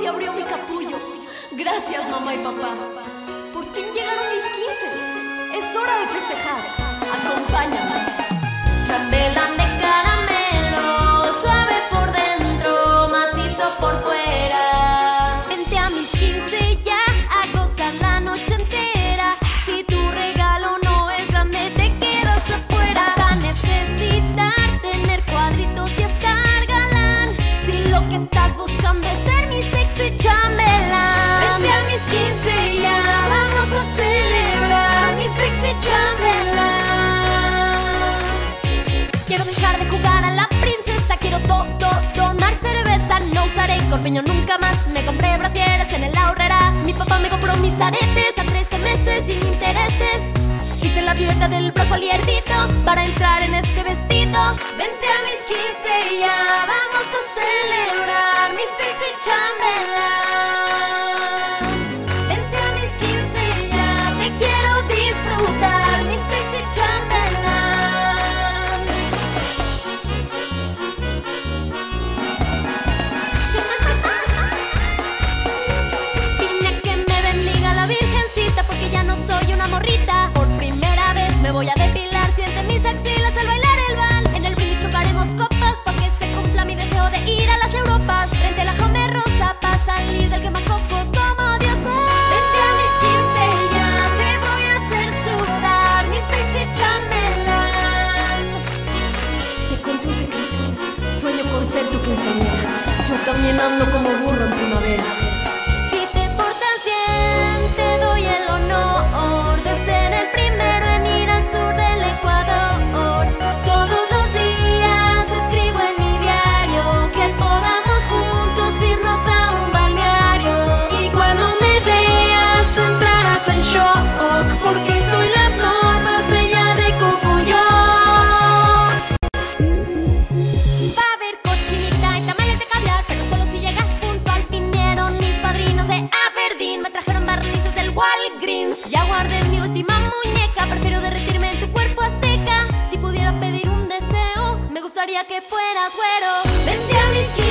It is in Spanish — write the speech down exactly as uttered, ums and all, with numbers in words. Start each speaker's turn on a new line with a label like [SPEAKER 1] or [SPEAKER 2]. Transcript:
[SPEAKER 1] se abrió mi capullo. Gracias, mamá y papá. Por fin llegaron mis quince. Es hora de festejar. Acompáñame. Chambelán de caramelo, suave por dentro, macizo por fuera. Vente a mis quince ya a gozar la noche entera. Si tu regalo no es grande, te quedas afuera. Vas a necesitar tener cuadritos y estar galán. Si lo que estás buscando es ser mi sexy chambelán. Vente a mis quince ya, vamos a celebrar mi sexy chambelán. Quiero dejar de jugar a la princesa, quiero todo, tomar cerveza. No usaré corpiño nunca más, me compré brasieres en el Aurrera. Mi papá me compró mis aretes a trece meses sin intereses. Hice la dieta del brócoli hervido para entrar en este vestido. Vente a mis quince y ya, vamos a celebrar mi sexy chambelán. Vente a mis quince y ya, te quiero disfrutar mi sexy chambelán. Vine a que me bendiga la virgencita porque ya no soy una morrita. Por primera vez me voy a depilar, siente mis axilas al bailar el vals. En el brindis chocaremos copas pa' que se cumpla mi deseo de ir a las Europas. Frente a la Jome Rosa pa' salir del quemacocos como Dios es. Vente a mis quince ya, te voy a hacer sudar mi sexy chambelán. Te cuento un secreto, sueño con ser tu quinceañera. Yo también ando como burro en primavera. Si te portas bien, te doy el honor de ser el primero en ir al sur del Ecuador. Todos los días escribo en mi diario que podamos juntos irnos a un balneario. Y cuando me veas entrarás en shock porque soy la flor más bella de Cocoyoc. Va a haber cochinita y tamales de caviar, pero solo si llegas puntual. Vinieron mis padrinos de Aberdeen, me trajeron barnices del Walgreens. Ya guardé mi última muñeca, prefiero derretirme en tu cuerpo azteca. Si pudiera pedir un deseo, me gustaría que fueras güero. Vente a mis